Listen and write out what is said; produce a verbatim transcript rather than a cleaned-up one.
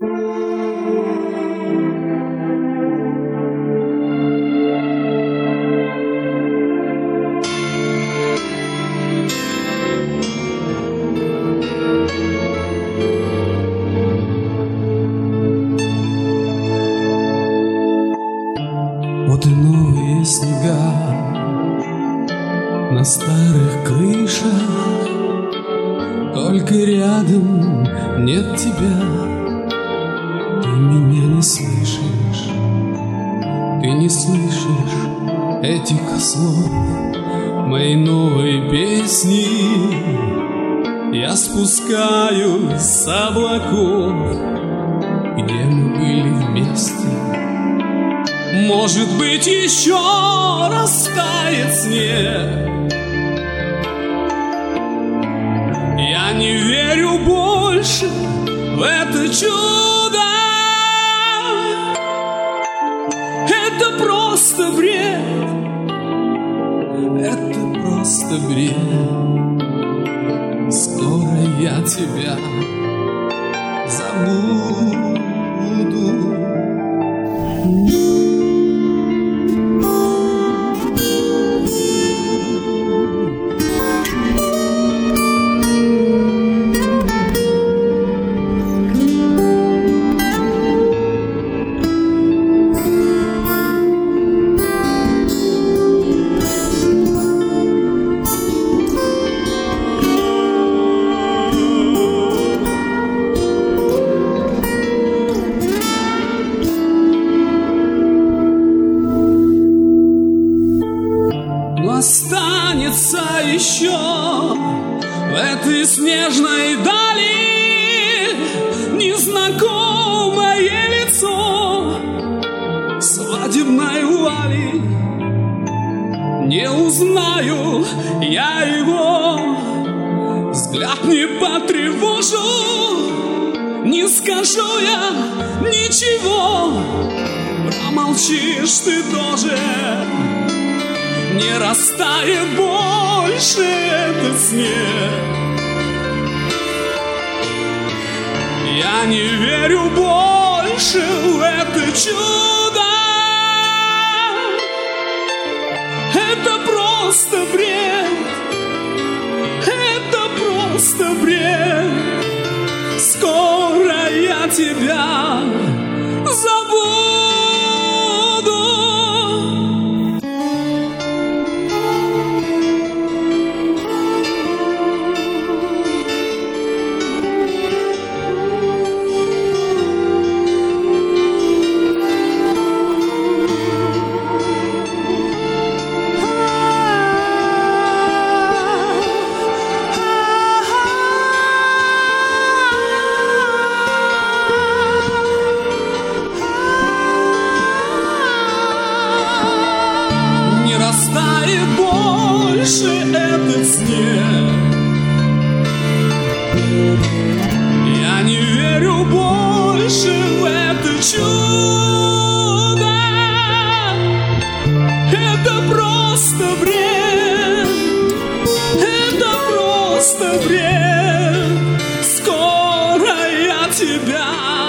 Вот и новые снега на старых крышах, только рядом нет тебя. Ты меня не слышишь, ты не слышишь этих слов моей новой песни. Я спускаюсь с облаков, где мы были вместе. Может быть, еще растает снег. Я не верю больше в это чудо. Это просто бред. Это просто бред. Скоро я тебя забуду. Останется еще в этой снежной дали незнакомое лицо свадебной вуали. Не узнаю я его, взгляд не потревожу, не скажу я ничего, промолчишь ты тоже. Не растает больше этот снег. Я не верю больше в это чудо. Это просто бред. Это просто бред. Скоро я тебя забуду. Растает больше этот снег. Я не верю больше в это чудо. Это просто бред. Это просто бред. Скоро я тебя